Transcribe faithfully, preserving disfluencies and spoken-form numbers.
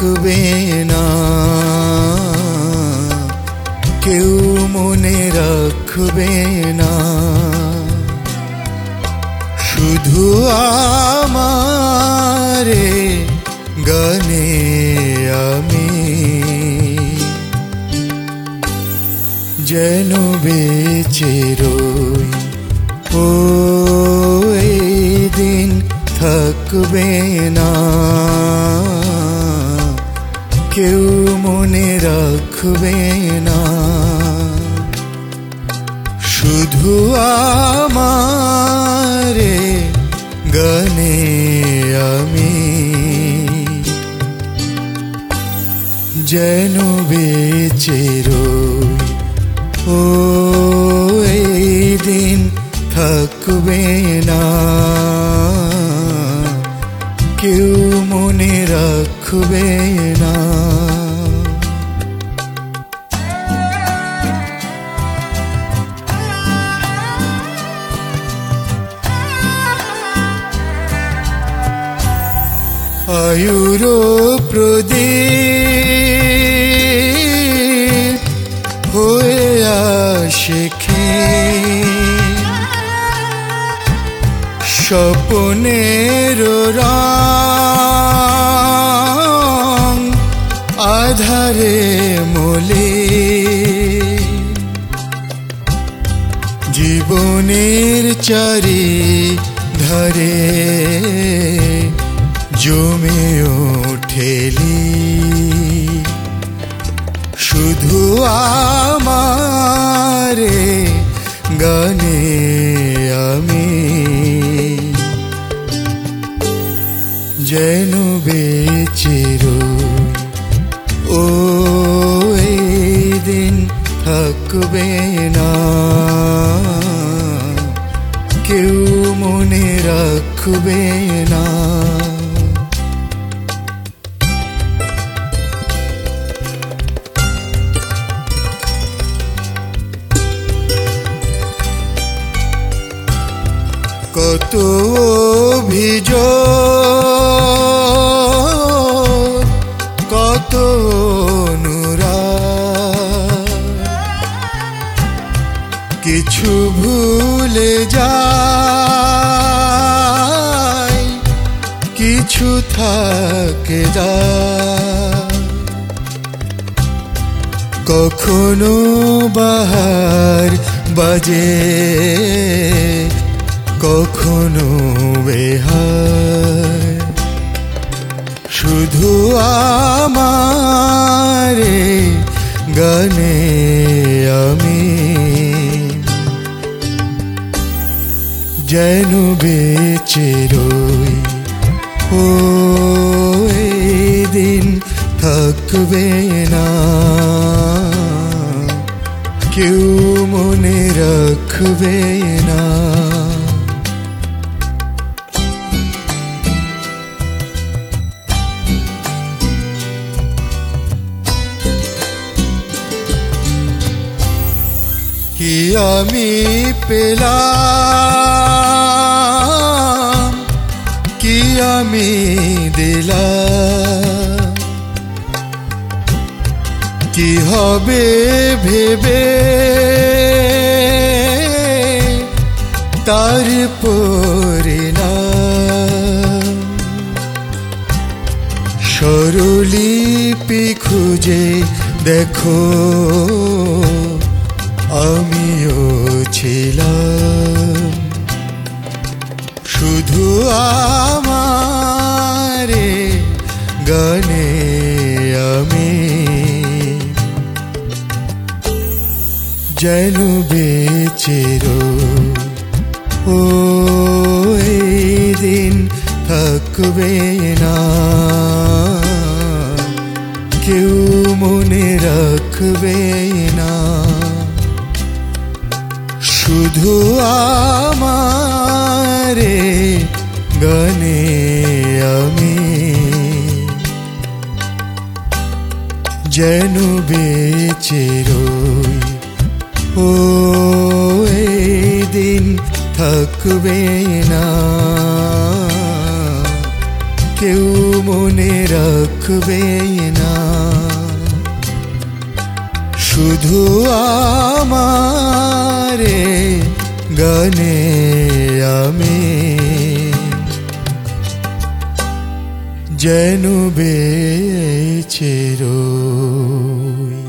থাকবে না, কেউ মনে রাখবে না, শুধু আমারে গানে আমি যেন বেঁচে রই। ও এই দিন থাকবে না, কেউ মনে রাখবে না, শুধু আমারে গানে আমি যেন বেঁচে রই। ও এই দিন থাকবে না, কেউ মনে রাখবে না। আয়ুর প্রদীপ হয়ে আসে স্বপ্নের রং আধারে মলে, জীবনের চারি ধারে জমে ওঠেলি, শুধু আমারে গানে আমি যেন বেঁচে রই। ও এই দিন থাকবে না, কেউ মনে রাখবে না, কত অভিযোগ কত অনুরাগ, কিছু ভুলে যায়, কিছু থাকে যায়, কখনো বাহার বাজে, কখনো বেহার, শুধু আমারে গানে আমি যেন বেঁচে রই। ও এই দিন থাকবে না, কেউ মনে রাখবে না, কি আমি পেলাম, কি আমি দিলাম, কি হবে ভেবে তার পরিণাম, স্বরলিপি খুঁজে দেখো আমিও ছিলাম, শুধু আমারে গানে আমি যেন বেঁচে রই। ও এই দিন থাকবে না, কেউ মনে রাখবে না, শুধু আমারে গানে আমি যেন বেঁচে রই। ও এই দিন থাকবে না, কেউ মনে রাখবে না, শুধু আমারে গানে আমি যেন বেঁচে রই।